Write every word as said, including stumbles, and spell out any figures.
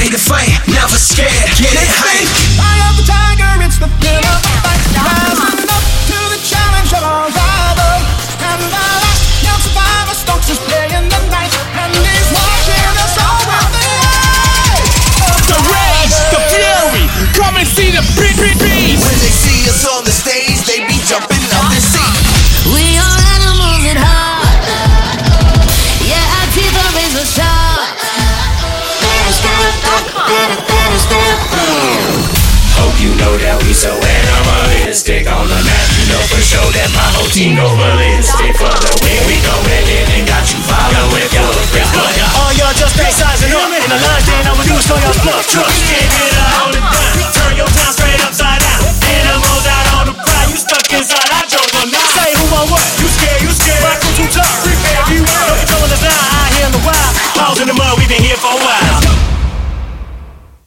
bring the flame, never scared, get it hype. Eye of the tiger, it's the thrill of the fight. Rising up to the challenge of our rival. And the last young survivor stalks his prey in the night. And he's watching us all with the eye. The rage, the fury, come and see the beat, beat, beat. When they see us on the stage, they be jumping up their seat. We are animals at heart. Yeah, our teeth are razor sharp. Better step back, better, better step back. Hope you know that we so animalistic on the map. You know for sure that my whole team go ballistic. For the win, we going in and got you following full of grip. All y'all just stay sizing up. In the line, then I would do so y'all bluff. Trust me.